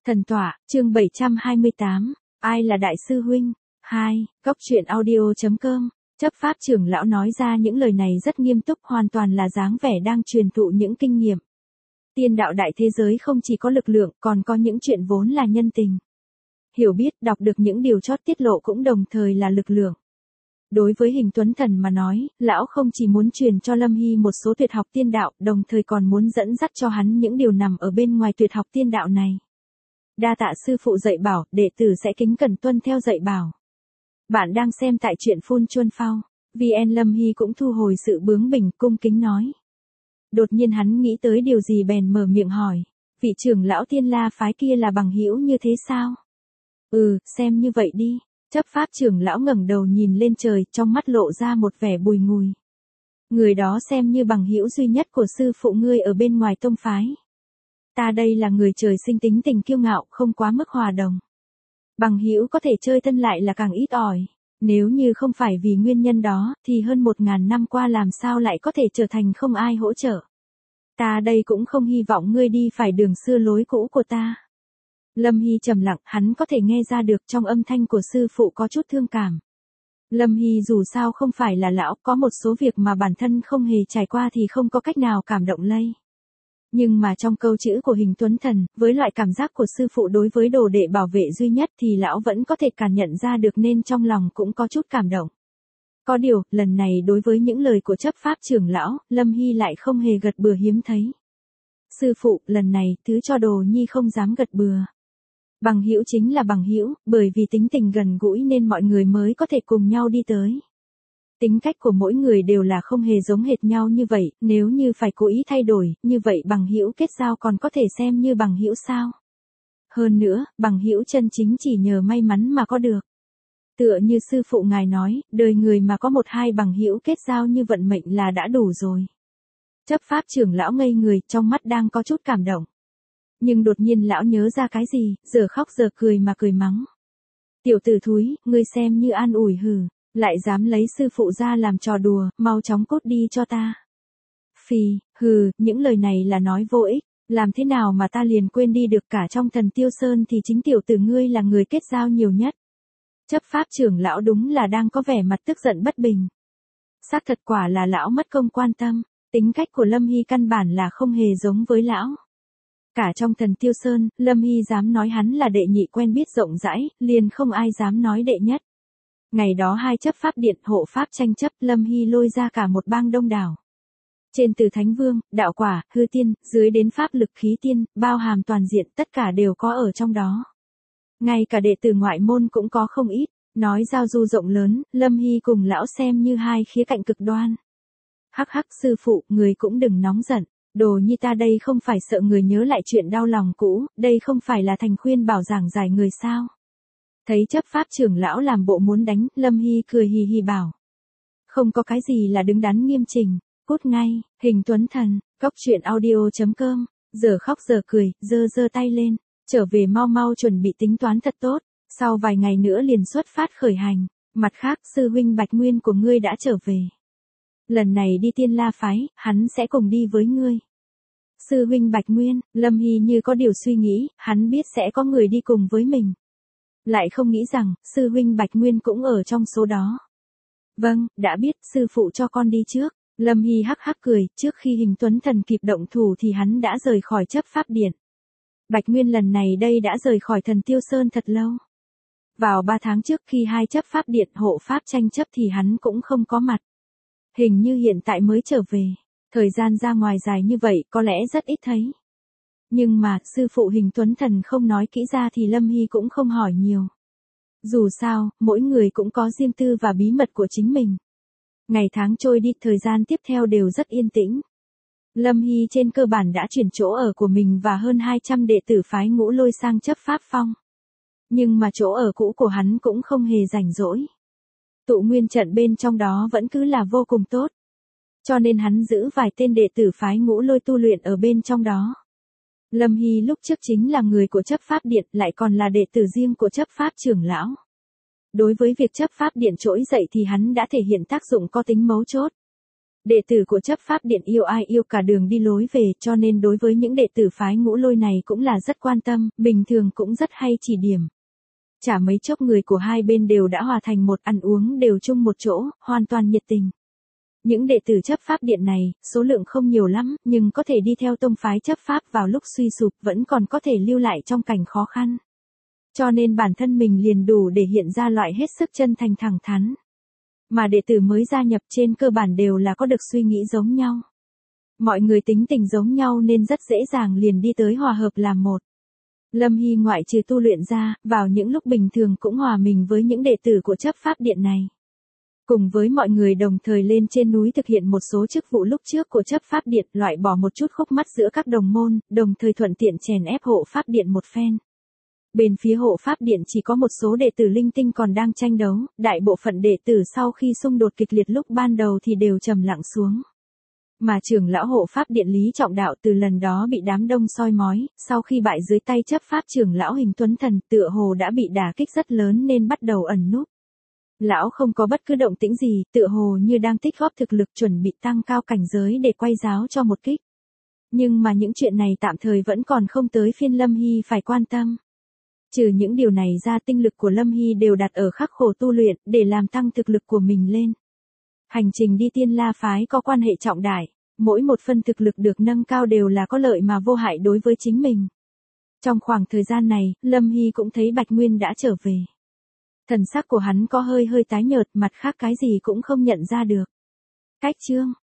Thần tọa, chương 728, ai là đại sư huynh? 2, Cốc truyện audio.com. Chấp pháp trưởng lão nói ra những lời này rất nghiêm túc, hoàn toàn là dáng vẻ đang truyền thụ những kinh nghiệm. Tiên đạo đại thế giới không chỉ có lực lượng, còn có những chuyện vốn là nhân tình. Hiểu biết, đọc được những điều chót tiết lộ cũng đồng thời là lực lượng. Đối với Hình Tuấn Thần mà nói, lão không chỉ muốn truyền cho Lâm Hy một số tuyệt học tiên đạo, đồng thời còn muốn dẫn dắt cho hắn những điều nằm ở bên ngoài tuyệt học tiên đạo này. Đa tạ sư phụ dạy bảo, đệ tử sẽ kính cẩn tuân theo dạy bảo. Bạn đang xem tại truyện Phun Chuân Phao. VN Lâm Hy cũng thu hồi sự bướng bỉnh, cung kính nói. Đột nhiên hắn nghĩ tới điều gì bèn mở miệng hỏi. Vị trưởng lão Tiên La phái kia là bằng hữu như thế sao? Xem như vậy đi. Chấp pháp trưởng lão ngẩng đầu nhìn lên trời, trong mắt lộ ra một vẻ bùi ngùi. Người đó xem như bằng hữu duy nhất của sư phụ ngươi ở bên ngoài tông phái. Ta đây là người trời sinh tính tình kiêu ngạo, không quá mức hòa đồng. Bằng hữu có thể chơi thân lại là càng ít ỏi. Nếu như không phải vì nguyên nhân đó, thì hơn 1000 năm qua làm sao lại có thể trở thành không ai hỗ trợ. Ta đây cũng không hy vọng ngươi đi phải đường xưa lối cũ của ta. Lâm Hy trầm lặng, hắn có thể nghe ra được trong âm thanh của sư phụ có chút thương cảm. Lâm Hy dù sao không phải là lão, có một số việc mà bản thân không hề trải qua thì không có cách nào cảm động lây. Nhưng mà trong câu chữ của Hình Tuấn Thần, với loại cảm giác của sư phụ đối với đồ đệ bảo vệ duy nhất thì lão vẫn có thể cảm nhận ra được, nên trong lòng cũng có chút cảm động. Có điều, lần này đối với những lời của chấp pháp trưởng lão, Lâm Hy lại không hề gật bừa hiếm thấy. Sư phụ, lần này, thứ cho đồ nhi không dám gật bừa. Bằng hữu chính là bằng hữu, bởi vì tính tình gần gũi nên mọi người mới có thể cùng nhau đi tới. Tính cách của mỗi người đều là không hề giống hệt nhau như vậy, nếu như phải cố ý thay đổi, như vậy bằng hữu kết giao còn có thể xem như bằng hữu sao? Hơn nữa, bằng hữu chân chính chỉ nhờ may mắn mà có được. Tựa như sư phụ ngài nói, đời người mà có 1-2 bằng hữu kết giao như vận mệnh là đã đủ rồi. Chấp pháp trưởng lão ngây người, trong mắt đang có chút cảm động. Nhưng đột nhiên lão nhớ ra cái gì, giờ khóc giờ cười mà cười mắng. Tiểu tử thúi, ngươi xem như an ủi hừ, lại dám lấy sư phụ ra làm trò đùa, mau chóng cút đi cho ta. Phì, những lời này là nói vô ích, làm thế nào mà ta liền quên đi được, cả trong Thần Tiêu Sơn thì chính tiểu tử ngươi là người kết giao nhiều nhất. Chấp pháp trưởng lão đúng là đang có vẻ mặt tức giận bất bình. Xác thật quả là lão mất công quan tâm, tính cách của Lâm Hy căn bản là không hề giống với lão. Cả trong Thần Tiêu Sơn, Lâm Hy dám nói hắn là đệ nhị quen biết rộng rãi, liền không ai dám nói đệ nhất. Ngày đó hai chấp pháp điện hộ pháp tranh chấp, Lâm Hy lôi ra cả một bang đông đảo. Trên từ Thánh Vương, Đạo Quả, Hư Tiên, dưới đến Pháp Lực Khí Tiên, bao hàm toàn diện, tất cả đều có ở trong đó. Ngay cả đệ tử ngoại môn cũng có không ít, nói giao du rộng lớn, Lâm Hy cùng lão xem như hai khía cạnh cực đoan. Hắc hắc, sư phụ, người cũng đừng nóng giận. Đồ nhi ta đây không phải sợ người nhớ lại chuyện đau lòng cũ, đây không phải là thành khuyên bảo giảng giải người sao. Thấy chấp pháp trưởng lão làm bộ muốn đánh, Lâm Hy cười hì hì bảo. Không có cái gì là đứng đắn nghiêm chỉnh, cút ngay. Hình Tuấn Thần, Cốc truyện audio.com, giờ khóc giờ cười, giơ tay lên, trở về mau mau chuẩn bị tính toán thật tốt, sau vài ngày nữa liền xuất phát khởi hành. Mặt khác, sư huynh Bạch Nguyên của ngươi đã trở về. Lần này đi Tiên La phái, hắn sẽ cùng đi với ngươi. Sư huynh Bạch Nguyên, Lâm Hy như có điều suy nghĩ, hắn biết sẽ có người đi cùng với mình. Lại không nghĩ rằng, sư huynh Bạch Nguyên cũng ở trong số đó. Vâng, đã biết, sư phụ cho con đi trước. Lâm Hy hắc hắc cười, trước khi Hình Tuấn Thần kịp động thủ thì hắn đã rời khỏi chấp pháp điện. Bạch Nguyên lần này đây đã rời khỏi Thần Tiêu Sơn thật lâu. Vào 3 tháng trước khi hai chấp pháp điện hộ pháp tranh chấp thì hắn cũng không có mặt. Hình như hiện tại mới trở về. Thời gian ra ngoài dài như vậy có lẽ rất ít thấy. Nhưng mà, sư phụ Hình Tuấn Thần không nói kỹ ra thì Lâm Hy cũng không hỏi nhiều. Dù sao, mỗi người cũng có riêng tư và bí mật của chính mình. Ngày tháng trôi đi, thời gian tiếp theo đều rất yên tĩnh. Lâm Hy trên cơ bản đã chuyển chỗ ở của mình và hơn 200 đệ tử phái Ngũ Lôi sang chấp pháp phong. Nhưng mà chỗ ở cũ của hắn cũng không hề rảnh rỗi. Tụ nguyên trận bên trong đó vẫn cứ là vô cùng tốt. Cho nên hắn giữ vài tên đệ tử phái Ngũ Lôi tu luyện ở bên trong đó. Lâm Hy lúc trước chính là người của chấp pháp điện, lại còn là đệ tử riêng của chấp pháp trưởng lão. Đối với việc chấp pháp điện trỗi dậy thì hắn đã thể hiện tác dụng có tính mấu chốt. Đệ tử của chấp pháp điện yêu ai yêu cả đường đi lối về, cho nên đối với những đệ tử phái Ngũ Lôi này cũng là rất quan tâm, bình thường cũng rất hay chỉ điểm. Chả mấy chốc người của hai bên đều đã hòa thành một, ăn uống đều chung một chỗ, hoàn toàn nhiệt tình. Những đệ tử chấp pháp điện này, số lượng không nhiều lắm, nhưng có thể đi theo tông phái chấp pháp vào lúc suy sụp, vẫn còn có thể lưu lại trong cảnh khó khăn. Cho nên bản thân mình liền đủ để hiện ra loại hết sức chân thành thẳng thắn. Mà đệ tử mới gia nhập trên cơ bản đều là có được suy nghĩ giống nhau. Mọi người tính tình giống nhau nên rất dễ dàng liền đi tới hòa hợp làm một. Lâm Hy ngoại trừ tu luyện ra, vào những lúc bình thường cũng hòa mình với những đệ tử của chấp pháp điện này. Cùng với mọi người đồng thời lên trên núi thực hiện một số chức vụ lúc trước của chấp pháp điện, loại bỏ một chút khúc mắc giữa các đồng môn, đồng thời thuận tiện chèn ép hộ pháp điện một phen. Bên phía hộ pháp điện chỉ có một số đệ tử linh tinh còn đang tranh đấu, đại bộ phận đệ tử sau khi xung đột kịch liệt lúc ban đầu thì đều trầm lặng xuống. Mà trưởng lão hộ pháp điện Lý Trọng Đạo từ lần đó bị đám đông soi mói, sau khi bại dưới tay chấp pháp trưởng lão Hình Tuấn Thần, tựa hồ đã bị đả kích rất lớn nên bắt đầu ẩn núp. Lão không có bất cứ động tĩnh gì, tựa hồ như đang tích góp thực lực chuẩn bị tăng cao cảnh giới để quay giáo cho một kích. Nhưng mà những chuyện này tạm thời vẫn còn không tới phiên Lâm Hy phải quan tâm. Trừ những điều này ra, tinh lực của Lâm Hy đều đặt ở khắc khổ tu luyện, để làm tăng thực lực của mình lên. Hành trình đi Tiên La phái có quan hệ trọng đại, mỗi một phân thực lực được nâng cao đều là có lợi mà vô hại đối với chính mình. Trong khoảng thời gian này, Lâm Hy cũng thấy Bạch Nguyên đã trở về. Thần sắc của hắn có hơi tái nhợt, mặt khác cái gì cũng không nhận ra được. Cách chương